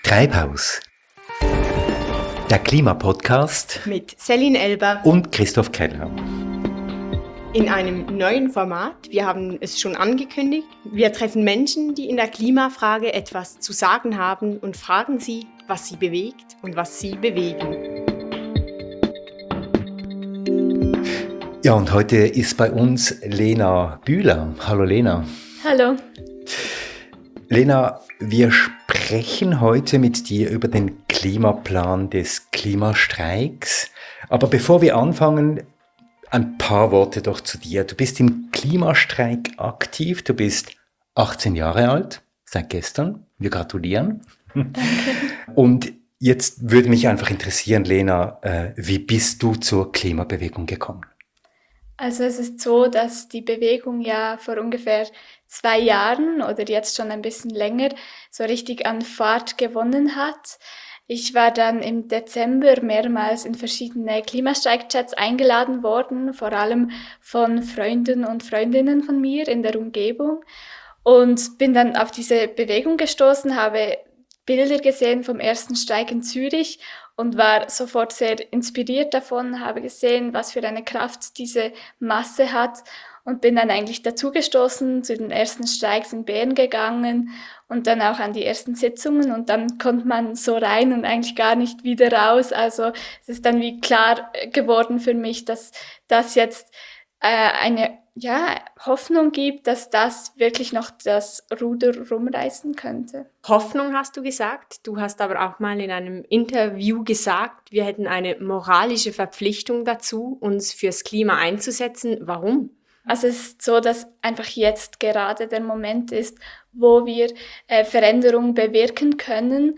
Treibhaus, der Klimapodcast mit Celine Elber und Christoph Keller. In einem neuen Format, wir haben es schon angekündigt, wir treffen Menschen, die in der Klimafrage etwas zu sagen haben und fragen sie, was sie bewegt und was sie bewegen. Ja, und heute ist bei uns Lena Bühler. Hallo Lena. Hallo. Lena, wir sprechen heute mit dir über den Klimaplan des Klimastreiks. Aber bevor wir anfangen, ein paar Worte doch zu dir. Du bist im Klimastreik aktiv, du bist 18 Jahre alt, seit gestern. Wir gratulieren. Danke. Und jetzt würde mich einfach interessieren, Lena, wie bist du zur Klimabewegung gekommen? Also es ist so, dass die Bewegung ja vor ungefähr 2 Jahren oder jetzt schon ein bisschen länger so richtig an Fahrt gewonnen hat. Ich war dann im Dezember mehrmals in verschiedene Klimastreik-Chats eingeladen worden, vor allem von Freunden und Freundinnen von mir in der Umgebung, und bin dann auf diese Bewegung gestoßen, habe Bilder gesehen vom ersten Streik in Zürich und war sofort sehr inspiriert davon, habe gesehen, was für eine Kraft diese Masse hat, und bin dann eigentlich dazugestoßen, zu den ersten Streiks in Bern gegangen und dann auch an die ersten Sitzungen, und dann kommt man so rein und eigentlich gar nicht wieder raus. Also es ist dann wie klar geworden für mich, dass das jetzt eine Hoffnung gibt, dass das wirklich noch das Ruder rumreißen könnte. Hoffnung hast du gesagt, du hast aber auch mal in einem Interview gesagt, wir hätten eine moralische Verpflichtung dazu, uns fürs Klima einzusetzen. Warum? Also es ist so, dass einfach jetzt gerade der Moment ist, wo wir Veränderungen bewirken können.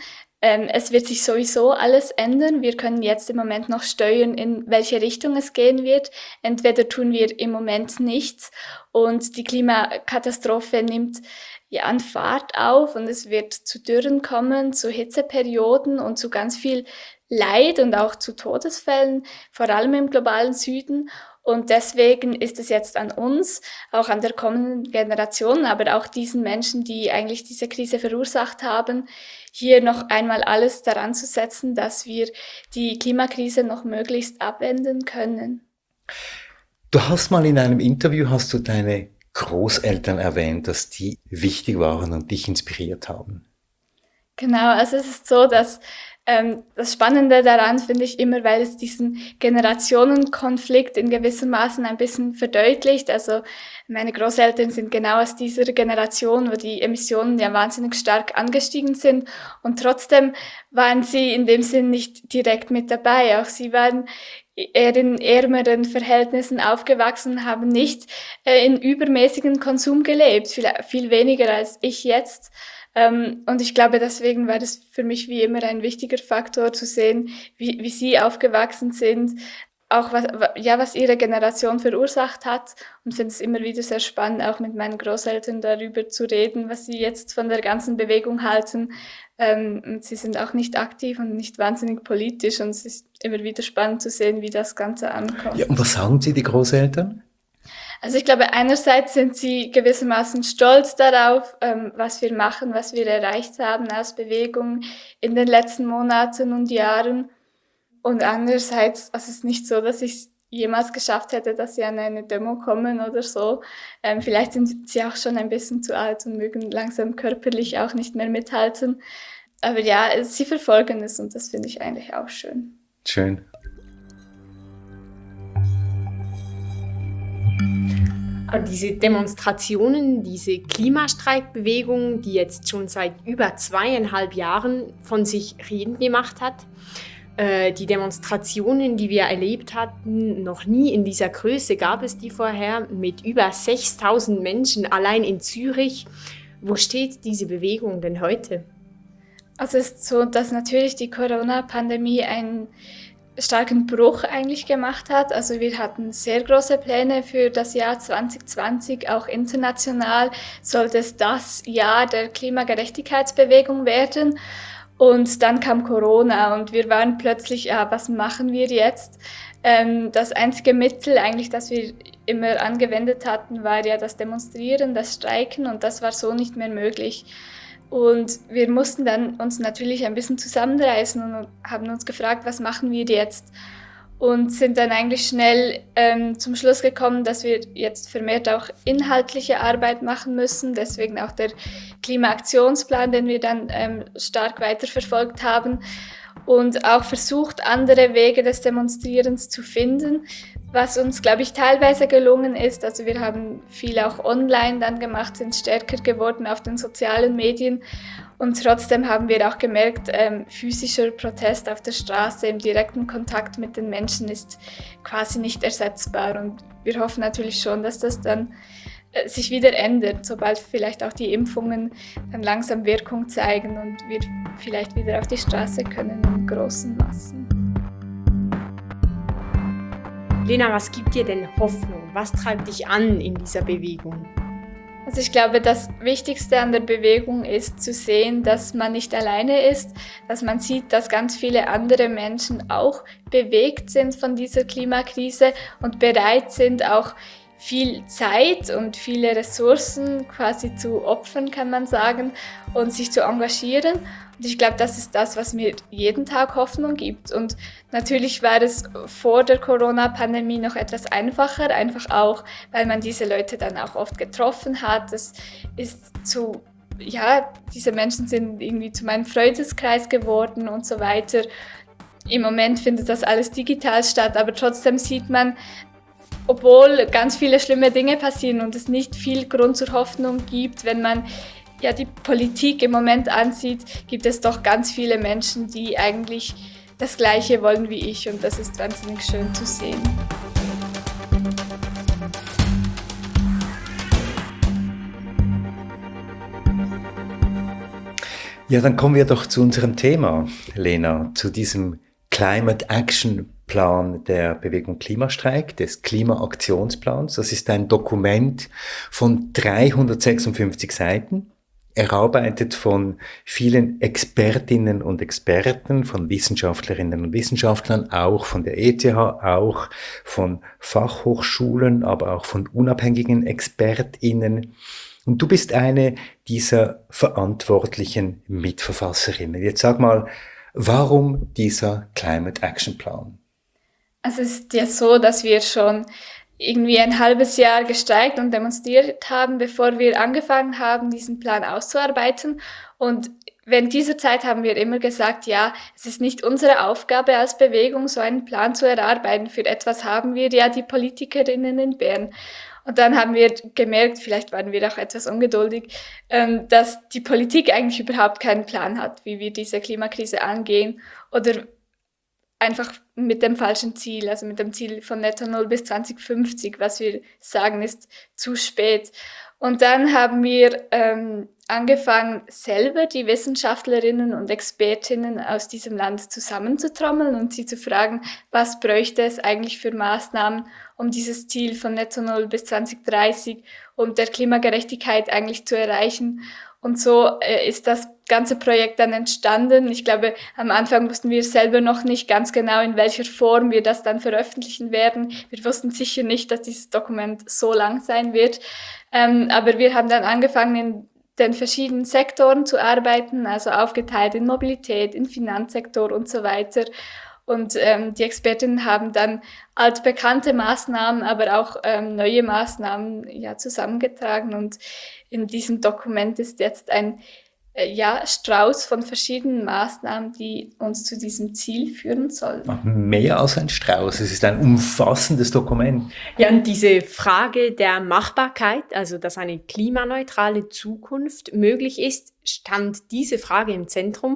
Es wird sich sowieso alles ändern. Wir können jetzt im Moment noch steuern, in welche Richtung es gehen wird. Entweder tun wir im Moment nichts und die Klimakatastrophe nimmt an Fahrt auf und es wird zu Dürren kommen, zu Hitzeperioden und zu ganz viel Leid und auch zu Todesfällen, vor allem im globalen Süden. Und deswegen ist es jetzt an uns, auch an der kommenden Generation, aber auch diesen Menschen, die eigentlich diese Krise verursacht haben, hier noch einmal alles daran zu setzen, dass wir die Klimakrise noch möglichst abwenden können. Du hast mal in einem Interview, hast du deine Großeltern erwähnt, dass die wichtig waren und dich inspiriert haben. Genau, also es ist so, dass das Spannende daran finde ich immer, weil es diesen Generationenkonflikt in gewissem Maßen ein bisschen verdeutlicht. Also meine Großeltern sind genau aus dieser Generation, wo die Emissionen ja wahnsinnig stark angestiegen sind, und trotzdem waren sie in dem Sinn nicht direkt mit dabei. Auch sie waren eher in ärmeren Verhältnissen aufgewachsen, haben nicht in übermäßigen Konsum gelebt, viel weniger als ich jetzt. Und ich glaube, deswegen war das für mich wie immer ein wichtiger Faktor zu sehen, wie sie aufgewachsen sind, auch was ihre Generation verursacht hat, und finde es immer wieder sehr spannend, auch mit meinen Großeltern darüber zu reden, was sie jetzt von der ganzen Bewegung halten. Und sie sind auch nicht aktiv und nicht wahnsinnig politisch, und es ist immer wieder spannend zu sehen, wie das Ganze ankommt. Ja, und was sagen Sie, die Großeltern? Also ich glaube, einerseits sind sie gewissermaßen stolz darauf, was wir machen, was wir erreicht haben als Bewegung in den letzten Monaten und Jahren. Und andererseits, also es ist nicht so, dass ich es jemals geschafft hätte, dass sie an eine Demo kommen oder so. Vielleicht sind sie auch schon ein bisschen zu alt und mögen langsam körperlich auch nicht mehr mithalten. Aber ja, sie verfolgen es, und das finde ich eigentlich auch schön. Schön. Aber diese Demonstrationen, diese Klimastreikbewegung, die jetzt schon seit über 2,5 Jahren von sich reden gemacht hat, die Demonstrationen, die wir erlebt hatten, noch nie in dieser Größe gab es die vorher, mit über 6.000 Menschen allein in Zürich. Wo steht diese Bewegung denn heute? Also es ist so, dass natürlich die Corona-Pandemie einen starken Bruch eigentlich gemacht hat. Also wir hatten sehr große Pläne für das Jahr 2020, auch international sollte es das Jahr der Klimagerechtigkeitsbewegung werden. Und dann kam Corona und wir waren plötzlich, was machen wir jetzt? Das einzige Mittel eigentlich, das wir immer angewendet hatten, war ja das Demonstrieren, das Streiken, und das war so nicht mehr möglich. Und wir mussten dann uns natürlich ein bisschen zusammenreißen und haben uns gefragt, was machen wir jetzt? Und sind dann eigentlich schnell zum Schluss gekommen, dass wir jetzt vermehrt auch inhaltliche Arbeit machen müssen. Deswegen auch der Klimaaktionsplan, den wir dann stark weiterverfolgt haben und auch versucht, andere Wege des Demonstrierens zu finden, was uns, glaube ich, teilweise gelungen ist. Also wir haben viel auch online dann gemacht, sind stärker geworden auf den sozialen Medien. Und trotzdem haben wir auch gemerkt, physischer Protest auf der Straße im direkten Kontakt mit den Menschen ist quasi nicht ersetzbar. Und wir hoffen natürlich schon, dass das dann sich wieder ändert, sobald vielleicht auch die Impfungen dann langsam Wirkung zeigen und wir vielleicht wieder auf die Straße können in großen Massen. Lena, was gibt dir denn Hoffnung? Was treibt dich an in dieser Bewegung? Also ich glaube, das Wichtigste an der Bewegung ist zu sehen, dass man nicht alleine ist, dass man sieht, dass ganz viele andere Menschen auch bewegt sind von dieser Klimakrise und bereit sind, auch viel Zeit und viele Ressourcen quasi zu opfern, kann man sagen, und sich zu engagieren. Und ich glaube, das ist das, was mir jeden Tag Hoffnung gibt. Und natürlich war es vor der Corona-Pandemie noch etwas einfacher, einfach auch, weil man diese Leute dann auch oft getroffen hat. Das ist so, ja, diese Menschen sind irgendwie zu meinem Freundeskreis geworden und so weiter. Im Moment findet das alles digital statt, aber trotzdem sieht man, obwohl ganz viele schlimme Dinge passieren und es nicht viel Grund zur Hoffnung gibt, wenn man ja die Politik im Moment ansieht, gibt es doch ganz viele Menschen, die eigentlich das Gleiche wollen wie ich und das ist wahnsinnig schön zu sehen. Ja, dann kommen wir doch zu unserem Thema, Lena, zu diesem Climate Action Plan der Bewegung Klimastreik, des Klimaaktionsplans. Das ist ein Dokument von 356 Seiten, erarbeitet von vielen Expertinnen und Experten, von Wissenschaftlerinnen und Wissenschaftlern, auch von der ETH, auch von Fachhochschulen, aber auch von unabhängigen ExpertInnen. Und du bist eine dieser verantwortlichen Mitverfasserinnen. Jetzt sag mal, warum dieser Climate Action Plan? Also es ist ja so, dass wir schon irgendwie ein halbes Jahr gestreikt und demonstriert haben, bevor wir angefangen haben, diesen Plan auszuarbeiten. Und während dieser Zeit haben wir immer gesagt, ja, es ist nicht unsere Aufgabe als Bewegung, so einen Plan zu erarbeiten. Für etwas haben wir ja die Politikerinnen in Bern. Und dann haben wir gemerkt, vielleicht waren wir auch etwas ungeduldig, dass die Politik eigentlich überhaupt keinen Plan hat, wie wir diese Klimakrise angehen oder einfach mit dem falschen Ziel, also mit dem Ziel von Netto Null bis 2050, was wir sagen, ist zu spät. Und dann haben wir angefangen, selber die Wissenschaftlerinnen und Expertinnen aus diesem Land zusammenzutrommeln und sie zu fragen, was bräuchte es eigentlich für Maßnahmen, um dieses Ziel von Netto Null bis 2030 und der Klimagerechtigkeit eigentlich zu erreichen. Und so ist das ganze Projekt dann entstanden. Ich glaube, am Anfang wussten wir selber noch nicht ganz genau, in welcher Form wir das dann veröffentlichen werden. Wir wussten sicher nicht, dass dieses Dokument so lang sein wird. Aber wir haben dann angefangen, in den verschiedenen Sektoren zu arbeiten, also aufgeteilt in Mobilität, in Finanzsektor und so weiter. Und die Expertinnen haben dann altbekannte Maßnahmen, aber auch neue Maßnahmen ja, zusammengetragen. Und in diesem Dokument ist jetzt ein Strauß von verschiedenen Maßnahmen, die uns zu diesem Ziel führen sollen. Mehr als ein Strauß, es ist ein umfassendes Dokument. Ja, und diese Frage der Machbarkeit, also dass eine klimaneutrale Zukunft möglich ist, stand diese Frage im Zentrum?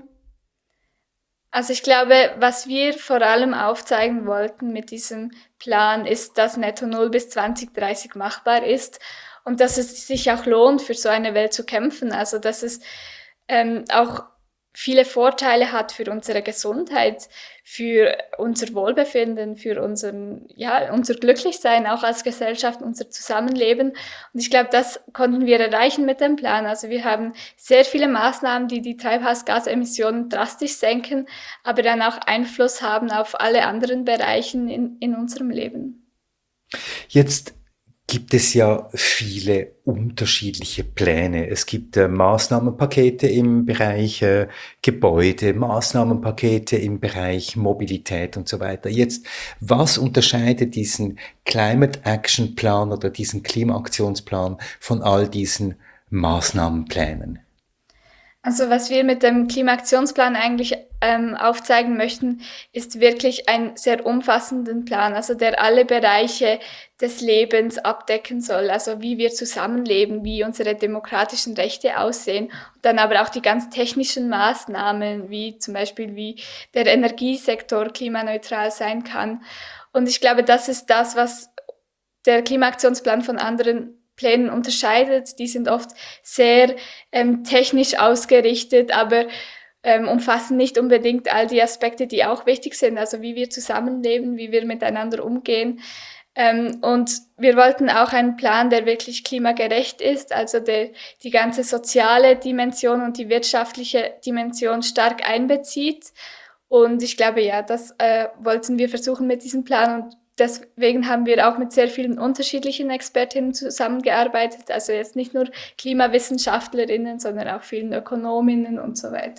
Also ich glaube, was wir vor allem aufzeigen wollten mit diesem Plan, ist, dass Netto Null bis 2030 machbar ist und dass es sich auch lohnt, für so eine Welt zu kämpfen. Also dass es auch viele Vorteile hat für unsere Gesundheit, für unser Wohlbefinden, für unser Glücklichsein auch als Gesellschaft, unser Zusammenleben. Und ich glaube, das konnten wir erreichen mit dem Plan. Also wir haben sehr viele Maßnahmen, die die Treibhausgasemissionen drastisch senken, aber dann auch Einfluss haben auf alle anderen Bereiche in unserem Leben. Jetzt gibt es ja viele unterschiedliche Pläne. Es gibt Maßnahmenpakete im Bereich Gebäude, Maßnahmenpakete im Bereich Mobilität und so weiter. Jetzt, was unterscheidet diesen Climate Action Plan oder diesen Klimaaktionsplan von all diesen Maßnahmenplänen? Also was wir mit dem Klimaaktionsplan eigentlich aufzeigen möchten, ist wirklich einen sehr umfassenden Plan, also der alle Bereiche des Lebens abdecken soll, also wie wir zusammenleben, wie unsere demokratischen Rechte aussehen, und dann aber auch die ganz technischen Maßnahmen, wie zum Beispiel wie der Energiesektor klimaneutral sein kann. Und ich glaube, das ist das, was der Klimaaktionsplan von anderen Plänen unterscheidet. Die sind oft sehr technisch ausgerichtet, aber umfassen nicht unbedingt all die Aspekte, die auch wichtig sind, also wie wir zusammenleben, wie wir miteinander umgehen. Und wir wollten auch einen Plan, der wirklich klimagerecht ist, also der die ganze soziale Dimension und die wirtschaftliche Dimension stark einbezieht. Und ich glaube, ja, das wollten wir versuchen mit diesem Plan, und deswegen haben wir auch mit sehr vielen unterschiedlichen Expertinnen zusammengearbeitet, also jetzt nicht nur KlimaWissenschaftlerInnen, sondern auch vielen Ökonominnen und so weiter.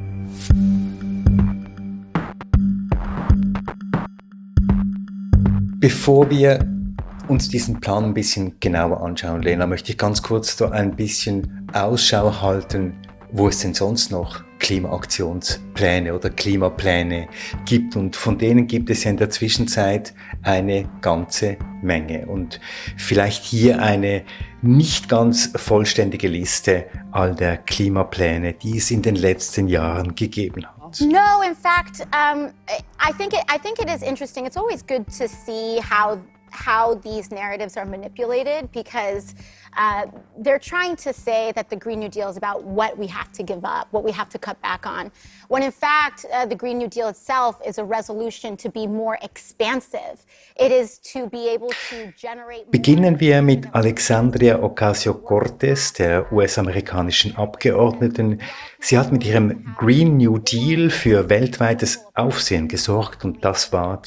Bevor wir uns diesen Plan ein bisschen genauer anschauen, Lena, möchte ich ganz kurz so ein bisschen Ausschau halten, wo es denn sonst noch Klimaaktionspläne oder Klimapläne gibt. Und von denen gibt es ja in der Zwischenzeit eine ganze Menge. Und vielleicht hier eine nicht ganz vollständige Liste all der Klimapläne, die es in den letzten Jahren gegeben hat. No, in fact, I think it is interesting. It's always good to see how these narratives are manipulated, because they're trying to say that the Green New Deal is about what we have to give up, what we have to cut back on, when in fact the Green New Deal itself is a resolution to be more expansive. It is to be able to generate. Beginnen wir mit Alexandria Ocasio-Cortez, der US-amerikanischen Abgeordneten. Sie hat mit ihrem Green New Deal für weltweites Aufsehen gesorgt, und das war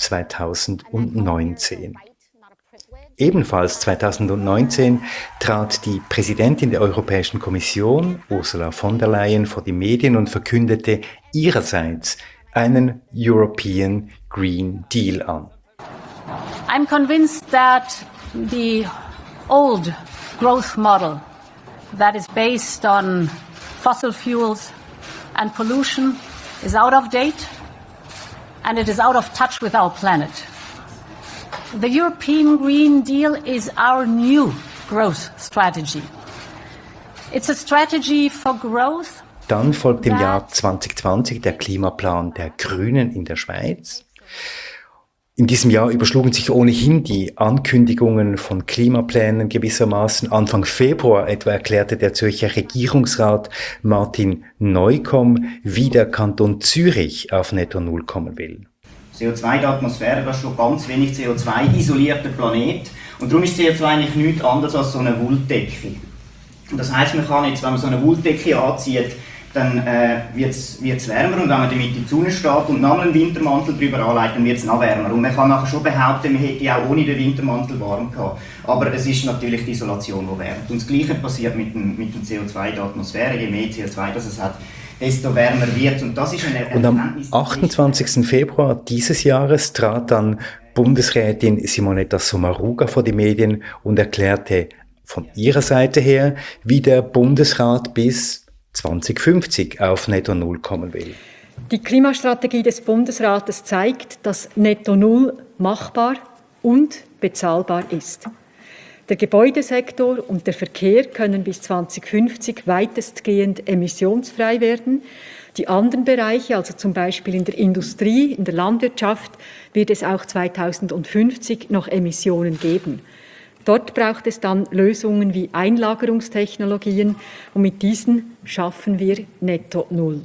2019. Ebenfalls 2019 trat die Präsidentin der Europäischen Kommission, Ursula von der Leyen, vor die Medien und verkündete ihrerseits einen European Green Deal an. I'm convinced that the old growth model that is based on fossil fuels and pollution is out of date, and it is out of touch with our planet. The European Green Deal is our new growth strategy. It's a strategy for growth. Dann folgt im Jahr 2020 der Klimaplan der Grünen in der Schweiz. In diesem Jahr überschlugen sich ohnehin die Ankündigungen von Klimaplänen gewissermaßen. Anfang Februar etwa erklärte der Zürcher Regierungsrat Martin Neukomm, wie der Kanton Zürich auf Netto Null kommen will. CO2 in der Atmosphäre, das ist schon ganz wenig CO2, isolierter Planet. Und darum ist CO2 eigentlich nichts anderes als so eine Wolldecke. Und das heisst, man kann jetzt, wenn man so eine Wolldecke anzieht, dann wird es wärmer, und wenn man damit in die Sonne steht und noch einen Wintermantel drüber anlegt, dann wird es noch wärmer. Und man kann nachher schon behaupten, man hätte auch ohne den Wintermantel warm gehabt. Aber es ist natürlich die Isolation, die wärmt. Und das Gleiche passiert mit dem CO2 in der Atmosphäre. Je mehr CO2 das es hat, desto wärmer wird. Und das ist eine Und am 28. Februar dieses Jahres trat dann Bundesrätin Simonetta Sommaruga vor die Medien und erklärte von ihrer Seite her, wie der Bundesrat bis 2050 auf Netto Null kommen will. Die Klimastrategie des Bundesrates zeigt, dass Netto Null machbar und bezahlbar ist. Der Gebäudesektor und der Verkehr können bis 2050 weitestgehend emissionsfrei werden. Die anderen Bereiche, also zum Beispiel in der Industrie, in der Landwirtschaft, wird es auch 2050 noch Emissionen geben. Dort braucht es dann Lösungen wie Einlagerungstechnologien, und mit diesen schaffen wir Netto Null.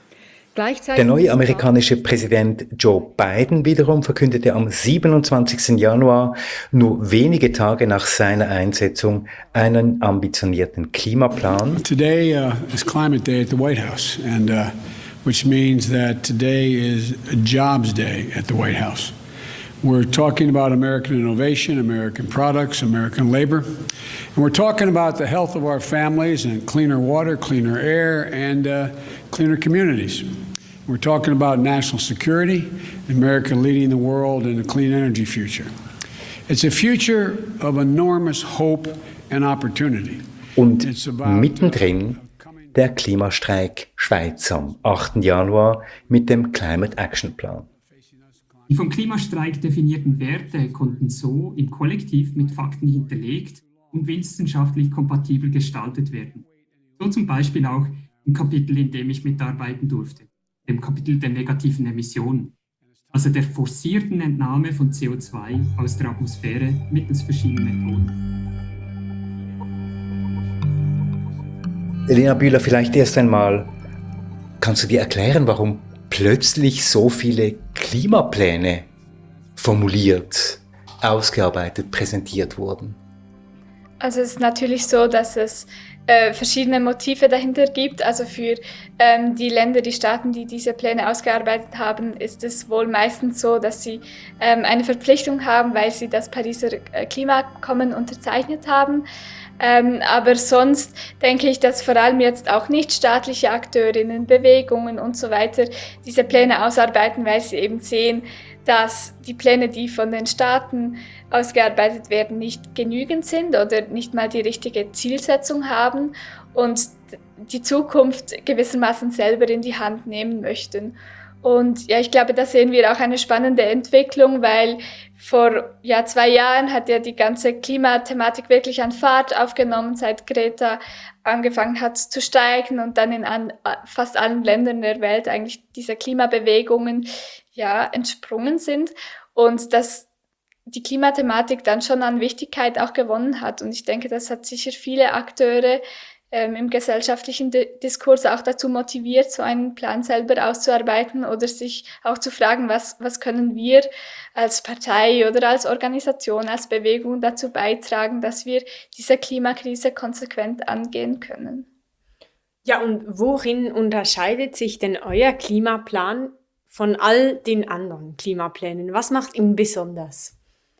Der neue amerikanische Präsident Joe Biden wiederum verkündete am 27. Januar, nur wenige Tage nach seiner Einsetzung, einen ambitionierten Klimaplan. Today is Climate Day at the White House, and which means that today is a Jobs Day at the White House. We're talking about American innovation, American products, American labor. And we're talking about the health of our families and cleaner water, cleaner air, and cleaner communities. We're talking about national security, America leading the world in a clean energy future. It's a future of enormous hope and opportunity. Und mittendrin der Klimastreik Schweiz am 8. Januar mit dem Climate Action Plan. Die vom Klimastreik definierten Werte konnten so im Kollektiv mit Fakten hinterlegt und wissenschaftlich kompatibel gestaltet werden. So zum Beispiel auch im Kapitel, in dem ich mitarbeiten durfte, dem Kapitel der negativen Emissionen, also der forcierten Entnahme von CO2 aus der Atmosphäre mittels verschiedener Methoden. Elena Bühler, vielleicht erst einmal, kannst du dir erklären, warum plötzlich so viele Klimapläne formuliert, ausgearbeitet, präsentiert wurden? Also es ist natürlich so, dass es verschiedene Motive dahinter gibt. Also für die Länder, die Staaten, die diese Pläne ausgearbeitet haben, ist es wohl meistens so, dass sie eine Verpflichtung haben, weil sie das Pariser Klimaabkommen unterzeichnet haben. Aber sonst denke ich, dass vor allem jetzt auch nichtstaatliche Akteurinnen, Bewegungen und so weiter diese Pläne ausarbeiten, weil sie eben sehen, dass die Pläne, die von den Staaten ausgearbeitet werden, nicht genügend sind oder nicht mal die richtige Zielsetzung haben und die Zukunft gewissermaßen selber in die Hand nehmen möchten. Und ja, ich glaube, da sehen wir auch eine spannende Entwicklung, weil vor 2 Jahren hat ja die ganze Klimathematik wirklich an Fahrt aufgenommen, seit Greta angefangen hat zu steigen und dann in fast allen Ländern der Welt eigentlich diese Klimabewegungen entsprungen sind und dass die Klimathematik dann schon an Wichtigkeit auch gewonnen hat. Und ich denke, das hat sicher viele Akteure im gesellschaftlichen Diskurs auch dazu motiviert, so einen Plan selber auszuarbeiten oder sich auch zu fragen, was können wir als Partei oder als Organisation, als Bewegung dazu beitragen, dass wir diese Klimakrise konsequent angehen können. Ja, und worin unterscheidet sich denn euer Klimaplan von all den anderen Klimaplänen? Was macht ihn besonders?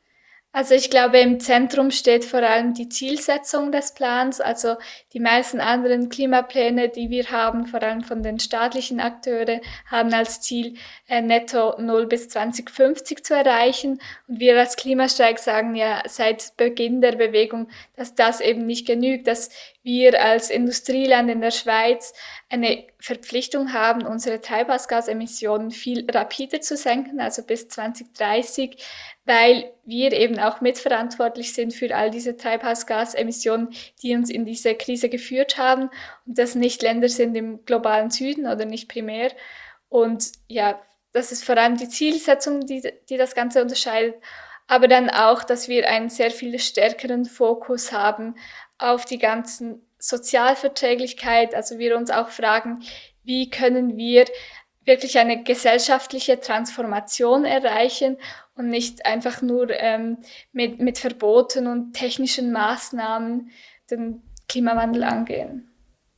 Also ich glaube, im Zentrum steht vor allem die Zielsetzung des Plans. Also die meisten anderen Klimapläne, die wir haben, vor allem von den staatlichen Akteuren, haben als Ziel, netto 0 bis 2050 zu erreichen. Und wir als Klimastreik sagen ja seit Beginn der Bewegung, dass das eben nicht genügt, dass wir als Industrieland in der Schweiz eine Verpflichtung haben, unsere Treibhausgasemissionen viel rapider zu senken, also bis 2030, weil wir eben auch mitverantwortlich sind für all diese Treibhausgasemissionen, die uns in diese Krise geführt haben und das nicht Länder sind im globalen Süden oder nicht primär. Und ja, das ist vor allem die Zielsetzung, die das Ganze unterscheidet, aber dann auch, dass wir einen sehr viel stärkeren Fokus haben auf die ganzen Sozialverträglichkeit, also wir uns auch fragen, wie können wir wirklich eine gesellschaftliche Transformation erreichen und nicht einfach nur mit Verboten und technischen Maßnahmen den Klimawandel angehen.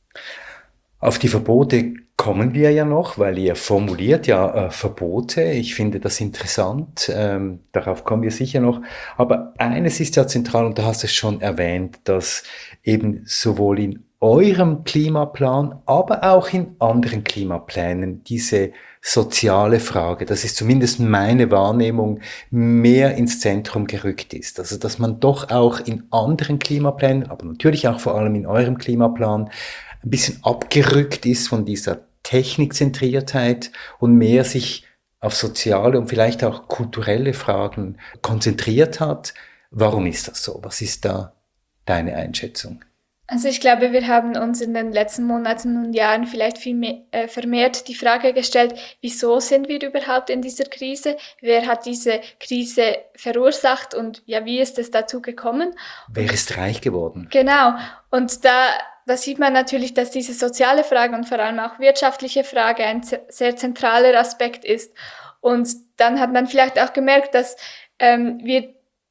Auf die Verbote kommen wir ja noch, weil ihr formuliert ja Verbote. Ich finde das interessant, darauf kommen wir sicher noch. Aber eines ist ja zentral, und du hast es schon erwähnt, dass eben sowohl in eurem Klimaplan, aber auch in anderen Klimaplänen diese soziale Frage, das ist zumindest meine Wahrnehmung, mehr ins Zentrum gerückt ist. Also dass man doch auch in anderen Klimaplänen, aber natürlich auch vor allem in eurem Klimaplan, ein bisschen abgerückt ist von dieser Technikzentriertheit und mehr sich auf soziale und vielleicht auch kulturelle Fragen konzentriert hat. Warum ist das so? Was ist da deine Einschätzung? Also ich glaube, wir haben uns in den letzten Monaten und Jahren vielleicht viel mehr, vermehrt die Frage gestellt, wieso sind wir überhaupt in dieser Krise? Wer hat diese Krise verursacht und ja, wie ist es dazu gekommen? Wer ist reich geworden? Genau. Und da sieht man natürlich, dass diese soziale Frage und vor allem auch wirtschaftliche Frage ein sehr zentraler Aspekt ist. Und dann hat man vielleicht auch gemerkt, dass wir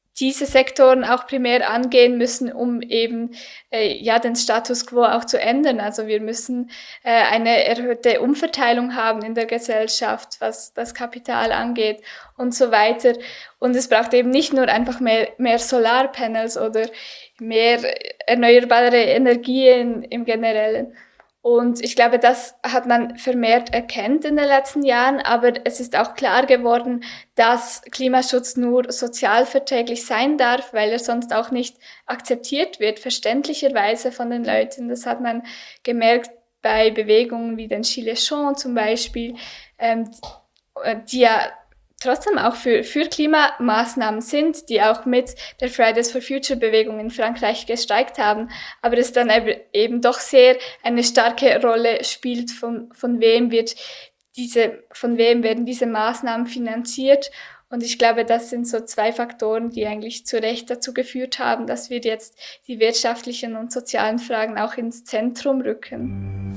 diese Sektoren auch primär angehen müssen, um eben den Status quo auch zu ändern. Also wir müssen eine erhöhte Umverteilung haben in der Gesellschaft, was das Kapital angeht und so weiter. Und es braucht eben nicht nur einfach mehr Solarpanels oder mehr erneuerbare Energien im Generellen. Und ich glaube, das hat man vermehrt erkannt in den letzten Jahren, aber es ist auch klar geworden, dass Klimaschutz nur sozialverträglich sein darf, weil er sonst auch nicht akzeptiert wird, verständlicherweise von den Leuten. Das hat man gemerkt bei Bewegungen wie den Gilets jaunes zum Beispiel, die ja trotzdem auch für Klimamaßnahmen sind, die auch mit der Fridays for Future Bewegung in Frankreich gestreikt haben, aber es dann eben doch sehr eine starke Rolle spielt, von wem werden diese Maßnahmen finanziert. Und ich glaube, das sind so 2 Faktoren, die eigentlich zu Recht dazu geführt haben, dass wir jetzt die wirtschaftlichen und sozialen Fragen auch ins Zentrum rücken.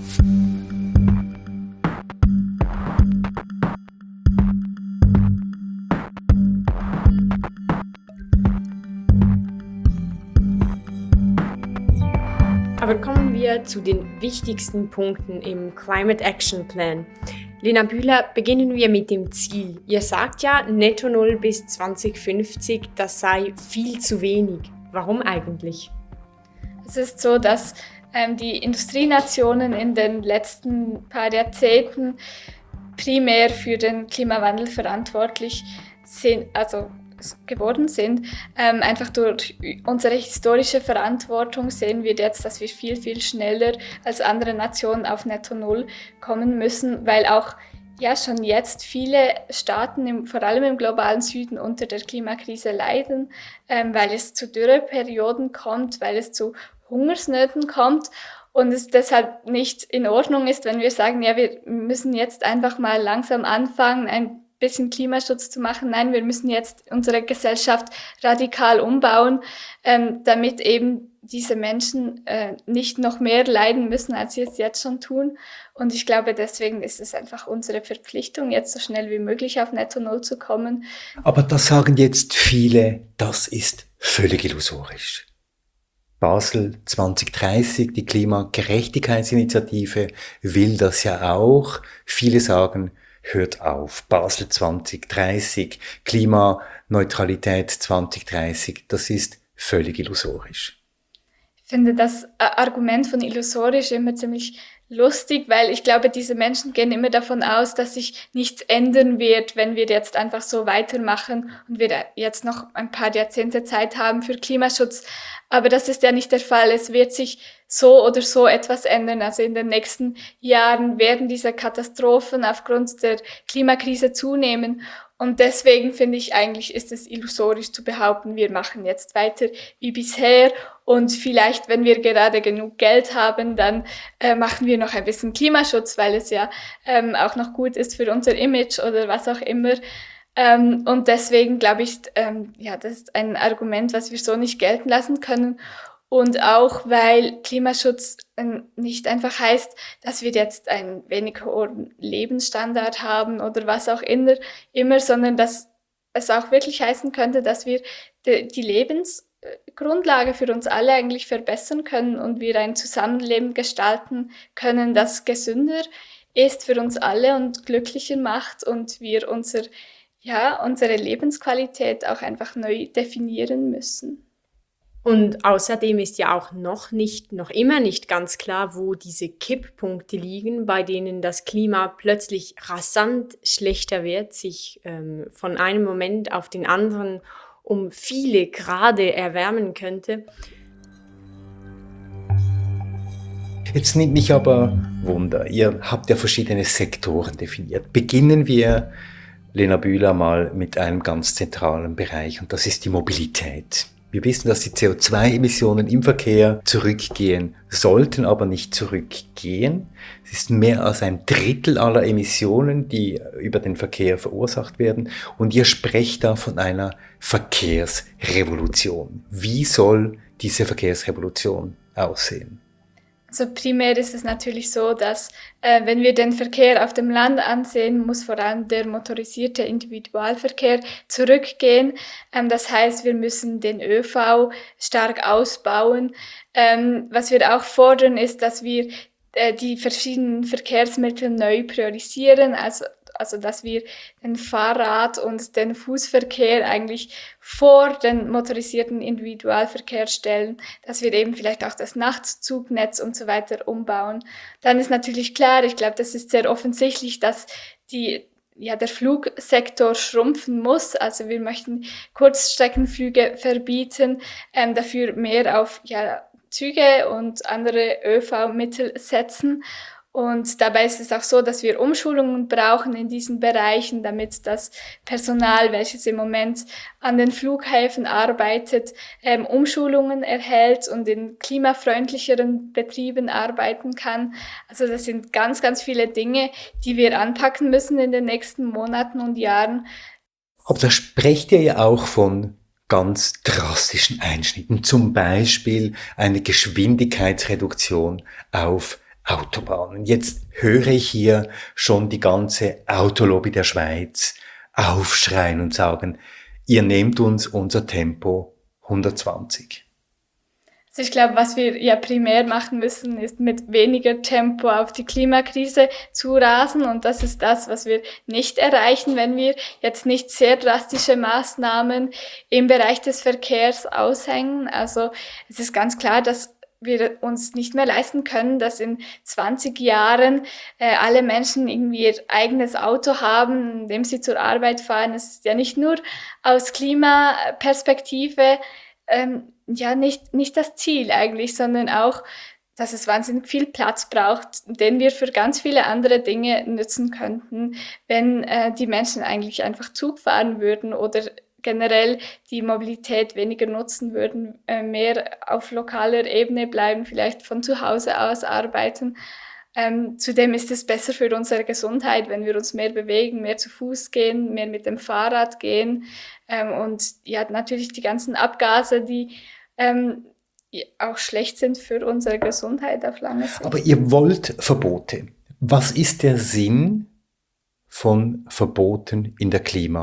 Aber kommen wir zu den wichtigsten Punkten im Climate Action Plan. Lena Bühler, beginnen wir mit dem Ziel. Ihr sagt ja, Netto Null bis 2050, das sei viel zu wenig. Warum eigentlich? Es ist so, dass die Industrienationen in den letzten paar Jahrzehnten primär für den Klimawandel verantwortlich sind, geworden sind. Einfach durch unsere historische Verantwortung sehen wir jetzt, dass wir viel, viel schneller als andere Nationen auf Netto Null kommen müssen, weil auch schon jetzt viele Staaten, vor allem im globalen Süden, unter der Klimakrise leiden, weil es zu Dürreperioden kommt, weil es zu Hungersnöten kommt und es deshalb nicht in Ordnung ist, wenn wir sagen, wir müssen jetzt einfach mal langsam anfangen, ein bisschen Klimaschutz zu machen. Nein, wir müssen jetzt unsere Gesellschaft radikal umbauen, damit eben diese Menschen nicht noch mehr leiden müssen, als sie es jetzt schon tun. Und ich glaube, deswegen ist es einfach unsere Verpflichtung, jetzt so schnell wie möglich auf Netto Null zu kommen. Aber das sagen jetzt viele, das ist völlig illusorisch. Basel 2030, die Klimagerechtigkeitsinitiative, will das ja auch. Viele sagen, hört auf. Basel 2030, Klimaneutralität 2030, das ist völlig illusorisch. Ich finde das Argument von illusorisch immer ziemlich lustig, weil ich glaube, diese Menschen gehen immer davon aus, dass sich nichts ändern wird, wenn wir jetzt einfach so weitermachen und wir jetzt noch ein paar Jahrzehnte Zeit haben für Klimaschutz. Aber das ist ja nicht der Fall. Es wird sich so oder so etwas ändern. Also in den nächsten Jahren werden diese Katastrophen aufgrund der Klimakrise zunehmen. Und deswegen finde ich eigentlich, ist es illusorisch zu behaupten, wir machen jetzt weiter wie bisher und vielleicht, wenn wir gerade genug Geld haben, dann machen wir noch ein bisschen Klimaschutz, weil es ja auch noch gut ist für unser Image oder was auch immer. Und deswegen glaube ich, das ist ein Argument, was wir so nicht gelten lassen können. Und auch, weil Klimaschutz nicht einfach heißt, dass wir jetzt einen wenig hohen Lebensstandard haben oder was auch immer, sondern dass es auch wirklich heißen könnte, dass wir die Lebensgrundlage für uns alle eigentlich verbessern können und wir ein Zusammenleben gestalten können, das gesünder ist für uns alle und glücklicher macht und wir unsere Lebensqualität auch einfach neu definieren müssen. Und außerdem ist ja auch noch immer nicht ganz klar, wo diese Kipppunkte liegen, bei denen das Klima plötzlich rasant schlechter wird, sich von einem Moment auf den anderen um viele Grade erwärmen könnte. Jetzt nimmt mich aber Wunder, ihr habt ja verschiedene Sektoren definiert. Beginnen wir, Lena Bühler, mal mit einem ganz zentralen Bereich und das ist die Mobilität. Wir wissen, dass die CO2-Emissionen im Verkehr zurückgehen sollten, aber nicht zurückgehen. Es ist mehr als 1/3 aller Emissionen, die über den Verkehr verursacht werden. Und ihr sprecht da von einer Verkehrsrevolution. Wie soll diese Verkehrsrevolution aussehen? Also primär ist es natürlich so, dass wenn wir den Verkehr auf dem Land ansehen, muss vor allem der motorisierte Individualverkehr zurückgehen. Das heißt, wir müssen den ÖV stark ausbauen. Was wir auch fordern, ist, dass wir die verschiedenen Verkehrsmittel neu priorisieren, also dass wir den Fahrrad- und den Fußverkehr eigentlich vor den motorisierten Individualverkehr stellen, dass wir eben vielleicht auch das Nachtzugnetz und so weiter umbauen. Dann ist natürlich klar, ich glaube, das ist sehr offensichtlich, dass der Flugsektor schrumpfen muss. Also wir möchten Kurzstreckenflüge verbieten, dafür mehr auf Züge und andere ÖV-Mittel setzen. Und dabei ist es auch so, dass wir Umschulungen brauchen in diesen Bereichen, damit das Personal, welches im Moment an den Flughäfen arbeitet, Umschulungen erhält und in klimafreundlicheren Betrieben arbeiten kann. Also das sind ganz, ganz viele Dinge, die wir anpacken müssen in den nächsten Monaten und Jahren. Aber da sprecht ihr ja auch von ganz drastischen Einschnitten, zum Beispiel eine Geschwindigkeitsreduktion auf Autobahnen. Jetzt höre ich hier schon die ganze Autolobby der Schweiz aufschreien und sagen, ihr nehmt uns unser Tempo 120. Also ich glaube, was wir ja primär machen müssen, ist mit weniger Tempo auf die Klimakrise zu rasen. Und das ist das, was wir nicht erreichen, wenn wir jetzt nicht sehr drastische Maßnahmen im Bereich des Verkehrs aushängen. Also es ist ganz klar, dass wir uns nicht mehr leisten können, dass in 20 Jahren alle Menschen irgendwie ihr eigenes Auto haben, in dem sie zur Arbeit fahren. Es ist ja nicht nur aus Klimaperspektive nicht das Ziel eigentlich, sondern auch, dass es wahnsinnig viel Platz braucht, den wir für ganz viele andere Dinge nutzen könnten, wenn die Menschen eigentlich einfach Zug fahren würden oder generell die Mobilität weniger nutzen würden, mehr auf lokaler Ebene bleiben, vielleicht von zu Hause aus arbeiten. Zudem ist es besser für unsere Gesundheit, wenn wir uns mehr bewegen, mehr zu Fuß gehen, mehr mit dem Fahrrad gehen. Und ja, natürlich die ganzen Abgase, die auch schlecht sind für unsere Gesundheit auf lange Sicht. Aber ihr wollt Verbote. Was ist der Sinn von Verboten in der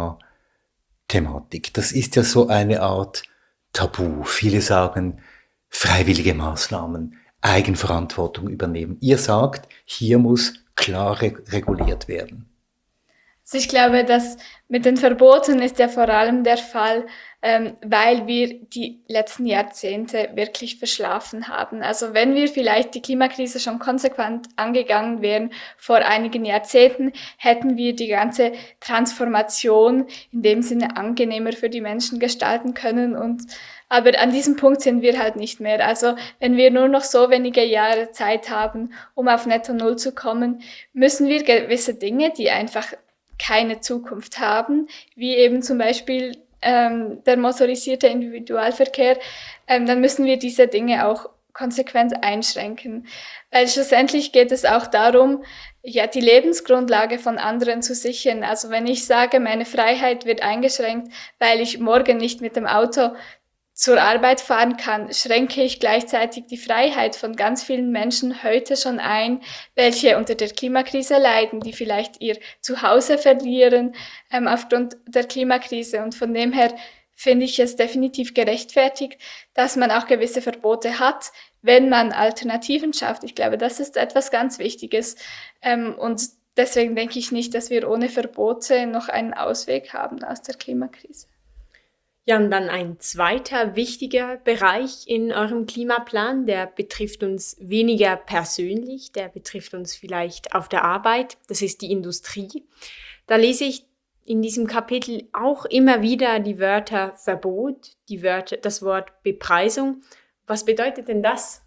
Klimathematik? Das ist ja so eine Art Tabu. Viele sagen, freiwillige Maßnahmen, Eigenverantwortung übernehmen. Ihr sagt, hier muss klar reguliert werden. Also ich glaube, dass mit den Verboten ist ja vor allem der Fall, weil wir die letzten Jahrzehnte wirklich verschlafen haben. Also wenn wir vielleicht die Klimakrise schon konsequent angegangen wären vor einigen Jahrzehnten, hätten wir die ganze Transformation in dem Sinne angenehmer für die Menschen gestalten können. Aber an diesem Punkt sind wir halt nicht mehr. Also wenn wir nur noch so wenige Jahre Zeit haben, um auf Netto Null zu kommen, müssen wir gewisse Dinge, die einfach keine Zukunft haben, wie eben zum Beispiel der motorisierte Individualverkehr, dann müssen wir diese Dinge auch konsequent einschränken. Weil schlussendlich geht es auch darum, ja, die Lebensgrundlage von anderen zu sichern. Also wenn ich sage, meine Freiheit wird eingeschränkt, weil ich morgen nicht mit dem Auto zur Arbeit fahren kann, schränke ich gleichzeitig die Freiheit von ganz vielen Menschen heute schon ein, welche unter der Klimakrise leiden, die vielleicht ihr Zuhause verlieren aufgrund der Klimakrise. Und von dem her finde ich es definitiv gerechtfertigt, dass man auch gewisse Verbote hat, wenn man Alternativen schafft. Ich glaube, das ist etwas ganz Wichtiges. Und deswegen denke ich nicht, dass wir ohne Verbote noch einen Ausweg haben aus der Klimakrise. Ja, und dann ein zweiter wichtiger Bereich in eurem Klimaplan, der betrifft uns weniger persönlich, der betrifft uns vielleicht auf der Arbeit, das ist die Industrie. Da lese ich in diesem Kapitel auch immer wieder die Wörter Verbot, das Wort Bepreisung. Was bedeutet denn das?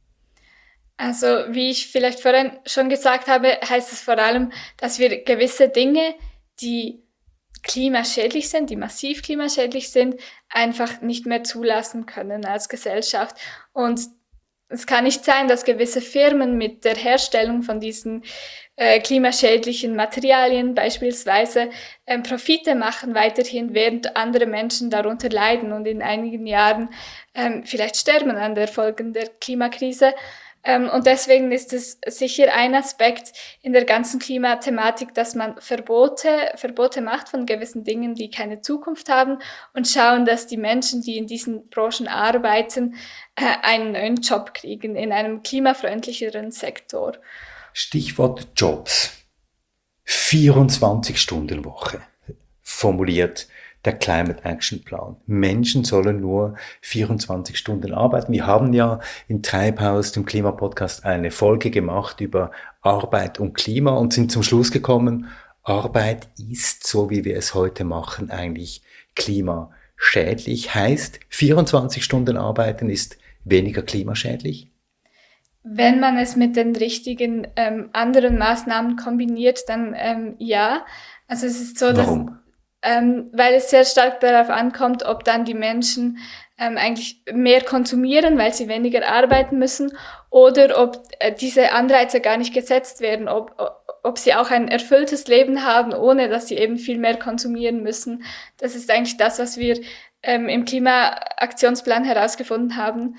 Also, wie ich vielleicht vorhin schon gesagt habe, heißt es vor allem, dass wir gewisse Dinge, die klimaschädlich sind, die massiv klimaschädlich sind, einfach nicht mehr zulassen können als Gesellschaft. Und es kann nicht sein, dass gewisse Firmen mit der Herstellung von diesen klimaschädlichen Materialien beispielsweise Profite machen weiterhin, während andere Menschen darunter leiden und in einigen Jahren vielleicht sterben an der Folgen der Klimakrise. Und deswegen ist es sicher ein Aspekt in der ganzen Klimathematik, dass man Verbote macht von gewissen Dingen, die keine Zukunft haben und schauen, dass die Menschen, die in diesen Branchen arbeiten, einen neuen Job kriegen in einem klimafreundlicheren Sektor. Stichwort Jobs. 24-Stunden-Woche formuliert der Climate Action Plan. Menschen sollen nur 24 Stunden arbeiten. Wir haben ja in Treibhaus, dem Klimapodcast, eine Folge gemacht über Arbeit und Klima und sind zum Schluss gekommen, Arbeit ist, so wie wir es heute machen, eigentlich klimaschädlich. Heißt, 24 Stunden arbeiten ist weniger klimaschädlich? Wenn man es mit den richtigen anderen Maßnahmen kombiniert, dann ja. Also es ist so, Warum? Weil es sehr stark darauf ankommt, ob dann die Menschen eigentlich mehr konsumieren, weil sie weniger arbeiten müssen, oder ob diese Anreize gar nicht gesetzt werden, ob sie auch ein erfülltes Leben haben, ohne dass sie eben viel mehr konsumieren müssen. Das ist eigentlich das, was wir im Klimaaktionsplan herausgefunden haben.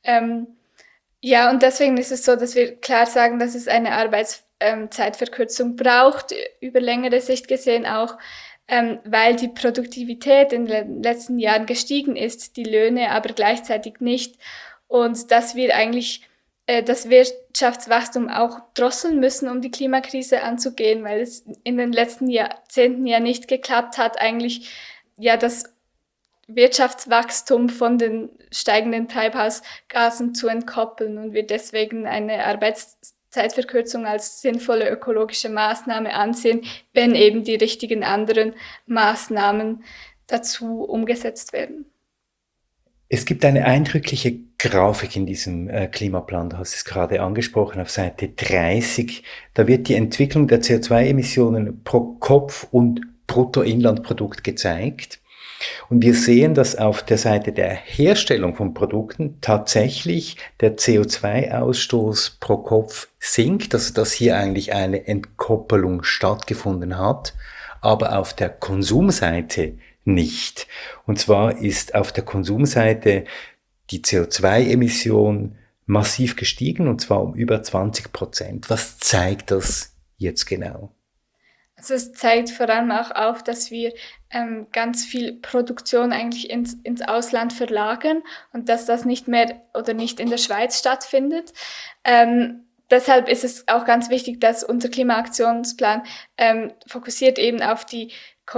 Ja, und deswegen ist es so, dass wir klar sagen, dass es eine Arbeitszeitverkürzung braucht, über längere Sicht gesehen auch, weil die Produktivität in den letzten Jahren gestiegen ist, die Löhne aber gleichzeitig nicht, und dass wir eigentlich das Wirtschaftswachstum auch drosseln müssen, um die Klimakrise anzugehen, weil es in den letzten Jahrzehnten ja nicht geklappt hat, eigentlich ja das Wirtschaftswachstum von den steigenden Treibhausgasen zu entkoppeln und wir deswegen eine Arbeitszeitverkürzung als sinnvolle ökologische Maßnahme ansehen, wenn eben die richtigen anderen Maßnahmen dazu umgesetzt werden. Es gibt eine eindrückliche Grafik in diesem Klimaplan, du hast es gerade angesprochen, auf Seite 30. Da wird die Entwicklung der CO2-Emissionen pro Kopf und Bruttoinlandprodukt gezeigt. Und wir sehen, dass auf der Seite der Herstellung von Produkten tatsächlich der CO2-Ausstoß pro Kopf sinkt, also dass hier eigentlich eine Entkoppelung stattgefunden hat, aber auf der Konsumseite nicht. Und zwar ist auf der Konsumseite die CO2-Emission massiv gestiegen, und zwar um über 20%. Was zeigt das jetzt genau? Also es zeigt vor allem auch auf, dass wir ganz viel Produktion eigentlich ins Ausland verlagern und dass das nicht mehr oder nicht in der Schweiz stattfindet. Deshalb ist es auch ganz wichtig, dass unser Klimaaktionsplan fokussiert eben auf die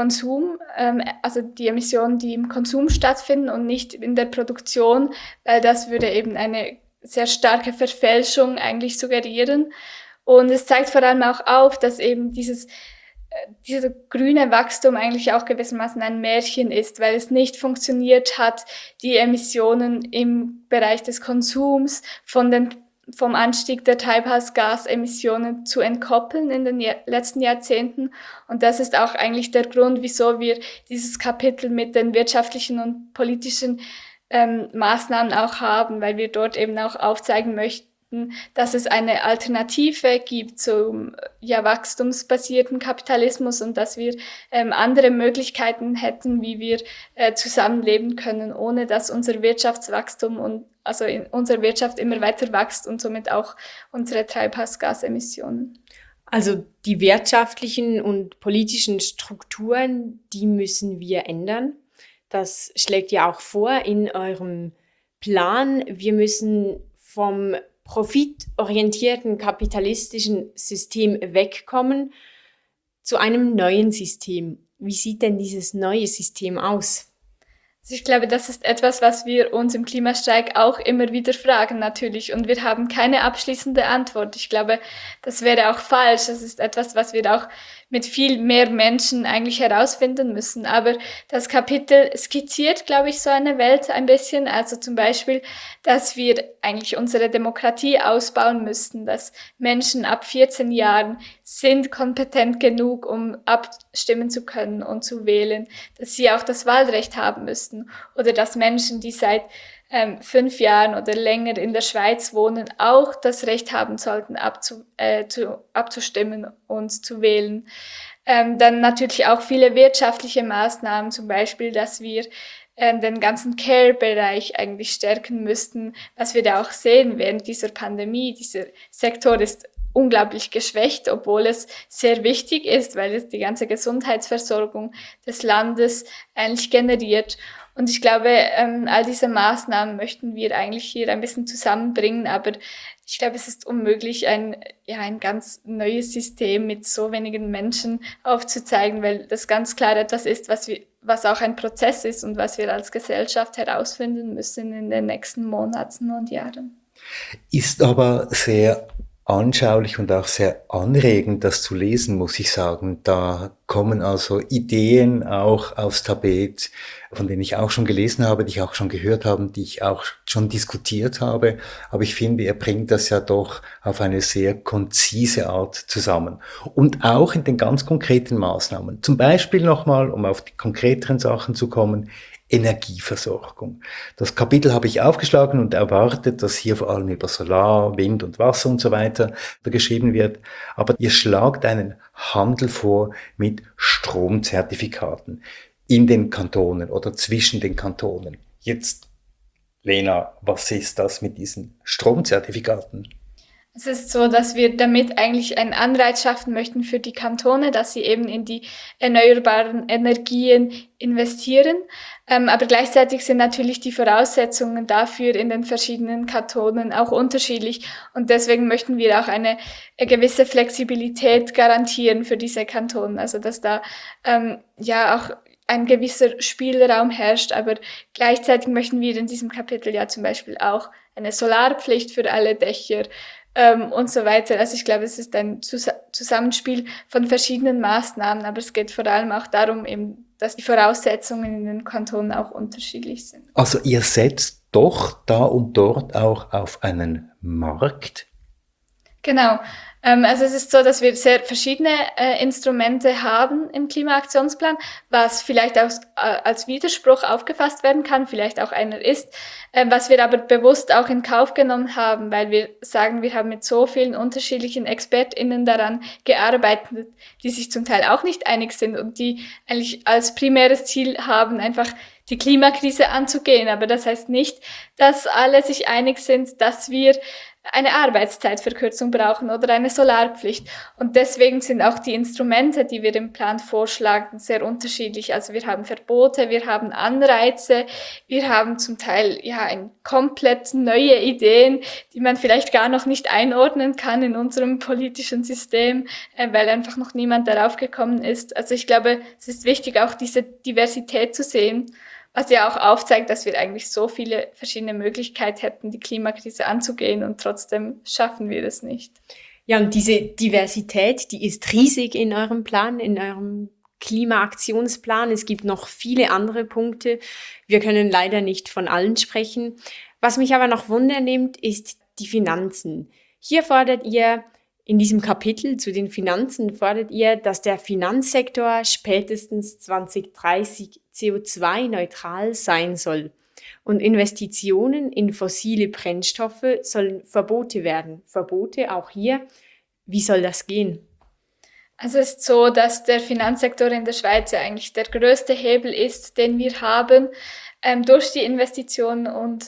also die Emissionen, die im Konsum stattfinden und nicht in der Produktion, weil das würde eben eine sehr starke Verfälschung eigentlich suggerieren. Und es zeigt vor allem auch auf, dass eben dieses grüne Wachstum eigentlich auch gewissermaßen ein Märchen ist, weil es nicht funktioniert hat, die Emissionen im Bereich des Konsums vom Anstieg der Treibhausgasemissionen zu entkoppeln in den letzten Jahrzehnten. Und das ist auch eigentlich der Grund, wieso wir dieses Kapitel mit den wirtschaftlichen und politischen Maßnahmen auch haben, weil wir dort eben auch aufzeigen möchten, dass es eine Alternative gibt zum wachstumsbasierten Kapitalismus und dass wir andere Möglichkeiten hätten, wie wir zusammenleben können, ohne dass unser Wirtschaftswachstum und also in unserer Wirtschaft immer weiter wächst und somit auch unsere Treibhausgasemissionen. Also die wirtschaftlichen und politischen Strukturen, die müssen wir ändern. Das schlägt ja auch vor in eurem Plan. Wir müssen vom profitorientierten kapitalistischen System wegkommen zu einem neuen System. Wie sieht denn dieses neue System aus? Also ich glaube, das ist etwas, was wir uns im Klimastreik auch immer wieder fragen natürlich und wir haben keine abschließende Antwort. Ich glaube, das wäre auch falsch. Das ist etwas, was wir auch mit viel mehr Menschen eigentlich herausfinden müssen. Aber das Kapitel skizziert, glaube ich, so eine Welt ein bisschen. Also zum Beispiel, dass wir eigentlich unsere Demokratie ausbauen müssten, dass Menschen ab 14 Jahren sind kompetent genug, um abstimmen zu können und zu wählen, dass sie auch das Wahlrecht haben müssten oder dass Menschen, die seit 5 Jahren oder länger in der Schweiz wohnen, auch das Recht haben sollten, abzustimmen und zu wählen. Dann natürlich auch viele wirtschaftliche Maßnahmen, zum Beispiel, dass wir den ganzen Care-Bereich eigentlich stärken müssten, was wir da auch sehen während dieser Pandemie. Dieser Sektor ist unglaublich geschwächt, obwohl es sehr wichtig ist, weil es die ganze Gesundheitsversorgung des Landes eigentlich generiert. Und ich glaube, all diese Maßnahmen möchten wir eigentlich hier ein bisschen zusammenbringen, aber ich glaube, es ist unmöglich, ein ganz neues System mit so wenigen Menschen aufzuzeigen, weil das ganz klar etwas ist, was auch ein Prozess ist und was wir als Gesellschaft herausfinden müssen in den nächsten Monaten und Jahren. Ist aber sehr anschaulich und auch sehr anregend, das zu lesen, muss ich sagen. Da kommen also Ideen auch aufs Tapet, von denen ich auch schon gelesen habe, die ich auch schon gehört habe, die ich auch schon diskutiert habe. Aber ich finde, er bringt das ja doch auf eine sehr konzise Art zusammen. Und auch in den ganz konkreten Maßnahmen. Zum Beispiel nochmal, um auf die konkreteren Sachen zu kommen, Energieversorgung. Das Kapitel habe ich aufgeschlagen und erwartet, dass hier vor allem über Solar, Wind und Wasser und so weiter geschrieben wird. Aber ihr schlagt einen Handel vor mit Stromzertifikaten in den Kantonen oder zwischen den Kantonen. Jetzt, Lena, was ist das mit diesen Stromzertifikaten? Es ist so, dass wir damit eigentlich einen Anreiz schaffen möchten für die Kantone, dass sie eben in die erneuerbaren Energien investieren. Aber gleichzeitig sind natürlich die Voraussetzungen dafür in den verschiedenen Kantonen auch unterschiedlich. Und deswegen möchten wir auch eine gewisse Flexibilität garantieren für diese Kantone. Also dass da auch ein gewisser Spielraum herrscht. Aber gleichzeitig möchten wir in diesem Kapitel ja zum Beispiel auch eine Solarpflicht für alle Dächer und so weiter. Also ich glaube, es ist ein Zusammenspiel von verschiedenen Maßnahmen, aber es geht vor allem auch darum, eben, dass die Voraussetzungen in den Kantonen auch unterschiedlich sind. Also ihr setzt doch da und dort auch auf einen Markt? Genau. Also es ist so, dass wir sehr verschiedene Instrumente haben im Klimaaktionsplan, was vielleicht auch als Widerspruch aufgefasst werden kann, vielleicht auch einer ist, was wir aber bewusst auch in Kauf genommen haben, weil wir sagen, wir haben mit so vielen unterschiedlichen ExpertInnen daran gearbeitet, die sich zum Teil auch nicht einig sind und die eigentlich als primäres Ziel haben, einfach die Klimakrise anzugehen. Aber das heißt nicht, dass alle sich einig sind, dass wir eine Arbeitszeitverkürzung brauchen oder eine Solarpflicht. Und deswegen sind auch die Instrumente, die wir im Plan vorschlagen, sehr unterschiedlich. Also wir haben Verbote, wir haben Anreize, wir haben zum Teil komplett neue Ideen, die man vielleicht gar noch nicht einordnen kann in unserem politischen System, weil einfach noch niemand darauf gekommen ist. Also ich glaube, es ist wichtig, auch diese Diversität zu sehen, was ja auch aufzeigt, dass wir eigentlich so viele verschiedene Möglichkeiten hätten, die Klimakrise anzugehen und trotzdem schaffen wir es nicht. Ja, und diese Diversität, die ist riesig in eurem Plan, in eurem Klimaaktionsplan. Es gibt noch viele andere Punkte. Wir können leider nicht von allen sprechen. Was mich aber noch wundernimmt, ist die Finanzen. Hier fordert ihr in diesem Kapitel zu den Finanzen, fordert ihr, dass der Finanzsektor spätestens 2030 CO2-neutral sein soll. Und Investitionen in fossile Brennstoffe sollen Verbote werden. Verbote auch hier. Wie soll das gehen? Also es ist so, dass der Finanzsektor in der Schweiz ja eigentlich der größte Hebel ist, den wir haben, durch die Investitionen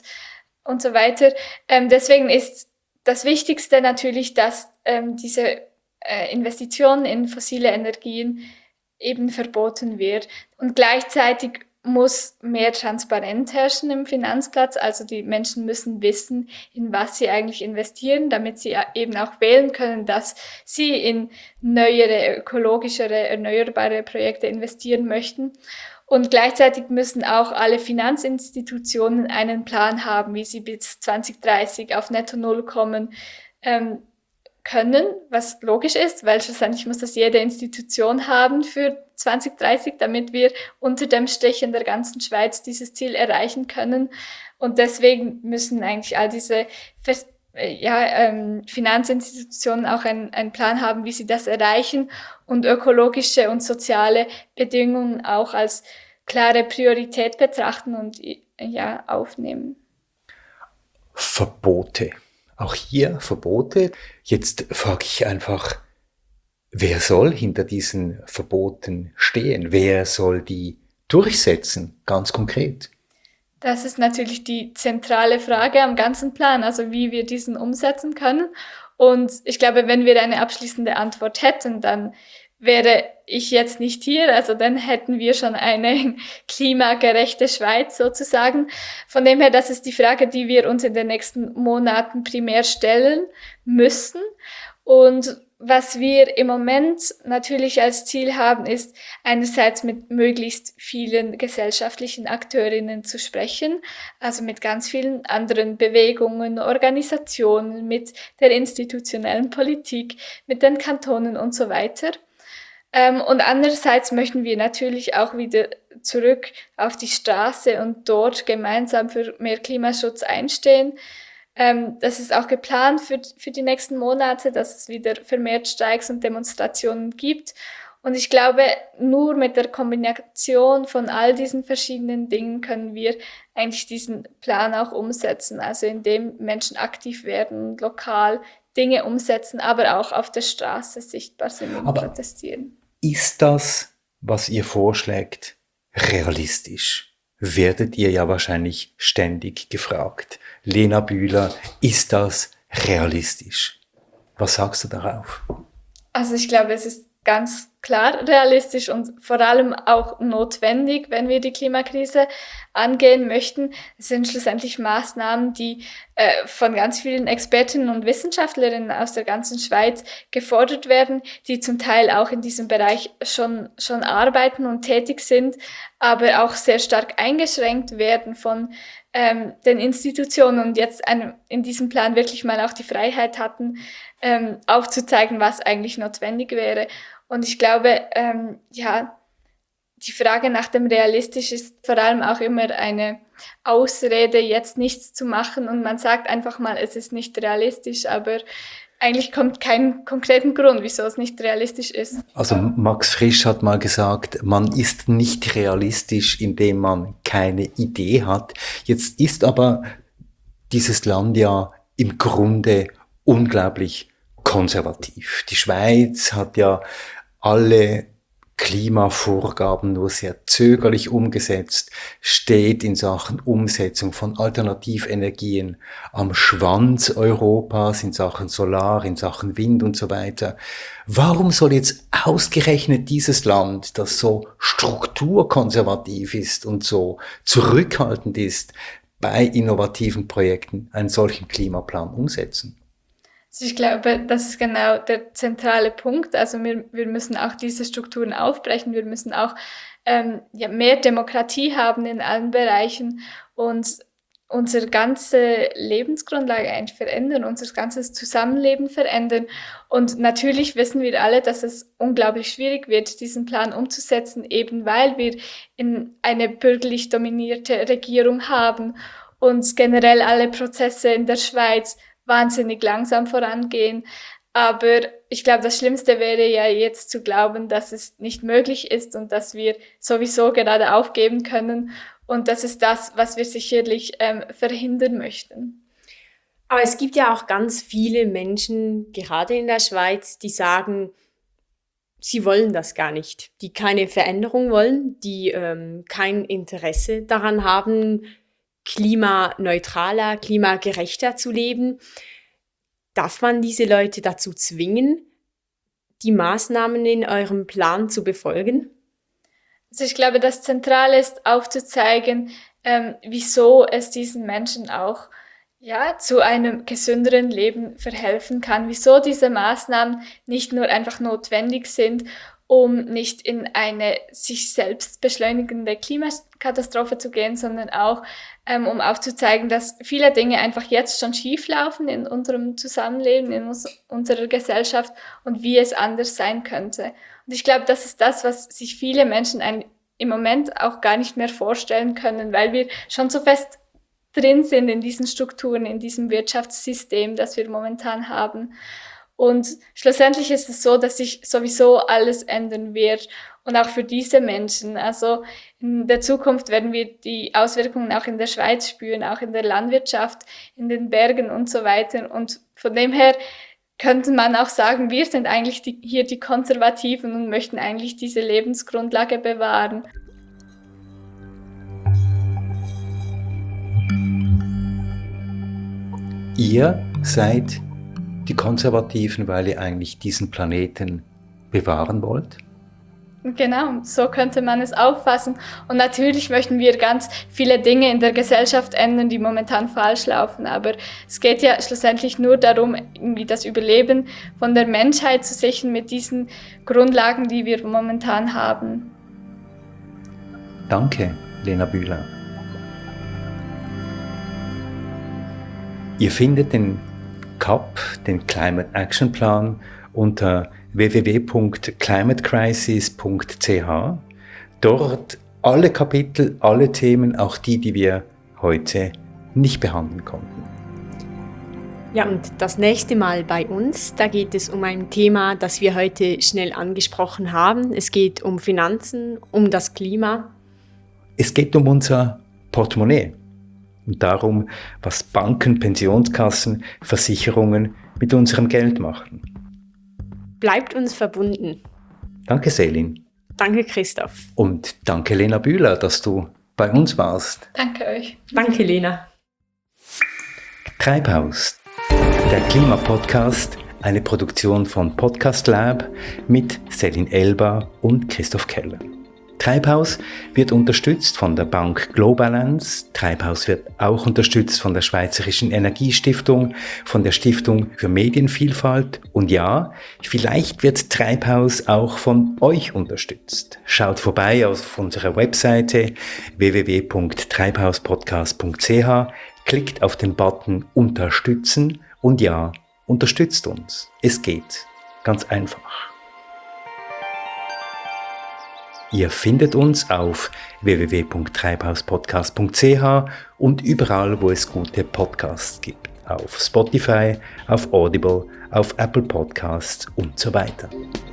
und so weiter. Deswegen ist das Wichtigste natürlich, dass diese Investitionen in fossile Energien eben verboten wird. Und gleichzeitig muss mehr Transparenz herrschen im Finanzplatz. Also die Menschen müssen wissen, in was sie eigentlich investieren, damit sie eben auch wählen können, dass sie in neuere, ökologischere, erneuerbare Projekte investieren möchten. Und gleichzeitig müssen auch alle Finanzinstitutionen einen Plan haben, wie sie bis 2030 auf Netto Null kommen können, was logisch ist, weil schlussendlich muss das jede Institution haben für 2030, damit wir unter dem Strich in der ganzen Schweiz dieses Ziel erreichen können. Und deswegen müssen eigentlich all diese Finanzinstitutionen auch einen Plan haben, wie sie das erreichen und ökologische und soziale Bedingungen auch als klare Priorität betrachten und aufnehmen. Verbote. Auch hier Verbote. Jetzt frage ich einfach, wer soll hinter diesen Verboten stehen? Wer soll die durchsetzen, ganz konkret? Das ist natürlich die zentrale Frage am ganzen Plan, also wie wir diesen umsetzen können. Und ich glaube, wenn wir eine abschließende Antwort hätten, dann wäre ich jetzt nicht hier, also dann hätten wir schon eine klimagerechte Schweiz sozusagen. Von dem her, das ist die Frage, die wir uns in den nächsten Monaten primär stellen müssen. Und was wir im Moment natürlich als Ziel haben, ist einerseits mit möglichst vielen gesellschaftlichen Akteurinnen zu sprechen, also mit ganz vielen anderen Bewegungen, Organisationen, mit der institutionellen Politik, mit den Kantonen und so weiter. Und andererseits möchten wir natürlich auch wieder zurück auf die Straße und dort gemeinsam für mehr Klimaschutz einstehen. Das ist auch geplant für die nächsten Monate, dass es wieder vermehrt Streiks und Demonstrationen gibt. Und ich glaube, nur mit der Kombination von all diesen verschiedenen Dingen können wir eigentlich diesen Plan auch umsetzen. Also indem Menschen aktiv werden, lokal Dinge umsetzen, aber auch auf der Straße sichtbar sind und protestieren. Ist das, was ihr vorschlägt, realistisch? Werdet ihr ja wahrscheinlich ständig gefragt. Lena Bühler, ist das realistisch? Was sagst du darauf? Also ich glaube, es ist ganz klar realistisch und vor allem auch notwendig, wenn wir die Klimakrise angehen möchten. Es sind schlussendlich Maßnahmen, die von ganz vielen Expertinnen und Wissenschaftlerinnen aus der ganzen Schweiz gefordert werden, die zum Teil auch in diesem Bereich schon arbeiten und tätig sind, aber auch sehr stark eingeschränkt werden von den Institutionen und jetzt in diesem Plan wirklich mal auch die Freiheit hatten, aufzuzeigen, was eigentlich notwendig wäre. Und ich glaube, die Frage nach dem Realistisch ist vor allem auch immer eine Ausrede, jetzt nichts zu machen. Und man sagt einfach mal, es ist nicht realistisch, aber eigentlich kommt kein konkreten Grund, wieso es nicht realistisch ist. Also Max Frisch hat mal gesagt, man ist nicht realistisch, indem man keine Idee hat. Jetzt ist aber dieses Land ja im Grunde unglaublich konservativ. Die Schweiz hat ja alle Klimavorgaben nur sehr zögerlich umgesetzt, steht in Sachen Umsetzung von Alternativenergien am Schwanz Europas in Sachen Solar, in Sachen Wind und so weiter. Warum soll jetzt ausgerechnet dieses Land, das so strukturkonservativ ist und so zurückhaltend ist, bei innovativen Projekten einen solchen Klimaplan umsetzen? Also ich glaube, das ist genau der zentrale Punkt. Also wir müssen auch diese Strukturen aufbrechen. Wir müssen auch mehr Demokratie haben in allen Bereichen und unsere ganze Lebensgrundlage eigentlich verändern, unser ganzes Zusammenleben verändern. Und natürlich wissen wir alle, dass es unglaublich schwierig wird, diesen Plan umzusetzen, eben weil wir eine bürgerlich dominierte Regierung haben und generell alle Prozesse in der Schweiz wahnsinnig langsam vorangehen. Aber ich glaube, das Schlimmste wäre ja jetzt zu glauben, dass es nicht möglich ist und dass wir sowieso gerade aufgeben können. Und das ist das, was wir sicherlich verhindern möchten. Aber es gibt ja auch ganz viele Menschen, gerade in der Schweiz, die sagen, sie wollen das gar nicht, die keine Veränderung wollen, die kein Interesse daran haben, klimaneutraler, klimagerechter zu leben. Darf man diese Leute dazu zwingen, die Maßnahmen in eurem Plan zu befolgen? Also ich glaube, das Zentrale ist aufzuzeigen, wieso es diesen Menschen auch zu einem gesünderen Leben verhelfen kann, wieso diese Maßnahmen nicht nur einfach notwendig sind, um nicht in eine sich selbst beschleunigende Klimakatastrophe zu gehen, sondern auch, um aufzuzeigen, dass viele Dinge einfach jetzt schon schief laufen in unserem Zusammenleben, in unserer Gesellschaft und wie es anders sein könnte. Und ich glaube, das ist das, was sich viele Menschen im Moment auch gar nicht mehr vorstellen können, weil wir schon so fest drin sind in diesen Strukturen, in diesem Wirtschaftssystem, das wir momentan haben. Und schlussendlich ist es so, dass sich sowieso alles ändern wird und auch für diese Menschen. Also in der Zukunft werden wir die Auswirkungen auch in der Schweiz spüren, auch in der Landwirtschaft, in den Bergen und so weiter. Und von dem her könnte man auch sagen, wir sind eigentlich hier die Konservativen und möchten eigentlich diese Lebensgrundlage bewahren. ihr seid die Konservativen, weil ihr eigentlich diesen Planeten bewahren wollt? Genau, so könnte man es auffassen. Und natürlich möchten wir ganz viele Dinge in der Gesellschaft ändern, die momentan falsch laufen. Aber es geht ja schlussendlich nur darum, irgendwie das Überleben von der Menschheit zu sichern mit diesen Grundlagen, die wir momentan haben. Danke, Lena Bühler. Ihr findet den CAP, den Climate Action Plan, unter www.climatecrisis.ch. Dort alle Kapitel, alle Themen, auch die wir heute nicht behandeln konnten. Ja, und das nächste Mal bei uns, da geht es um ein Thema, das wir heute schnell angesprochen haben. Es geht um Finanzen, um das Klima. Es geht um unser Portemonnaie und darum, was Banken, Pensionskassen, Versicherungen mit unserem Geld machen. Bleibt uns verbunden. Danke, Selin. Danke, Christoph. Und danke, Lena Bühler, dass du bei uns warst. Danke euch. Danke, Lena. Treibhaus, der Klimapodcast, eine Produktion von Podcast Lab mit Selin Elba und Christoph Keller. Treibhaus wird unterstützt von der Bank Globalance. Treibhaus wird auch unterstützt von der Schweizerischen Energiestiftung, von der Stiftung für Medienvielfalt. Und ja, vielleicht wird Treibhaus auch von euch unterstützt. Schaut vorbei auf unserer Webseite www.treibhauspodcast.ch, klickt auf den Button Unterstützen und ja, unterstützt uns. Es geht ganz einfach. Ihr findet uns auf www.treibhauspodcast.ch und überall, wo es gute Podcasts gibt. Auf Spotify, auf Audible, auf Apple Podcasts und so weiter.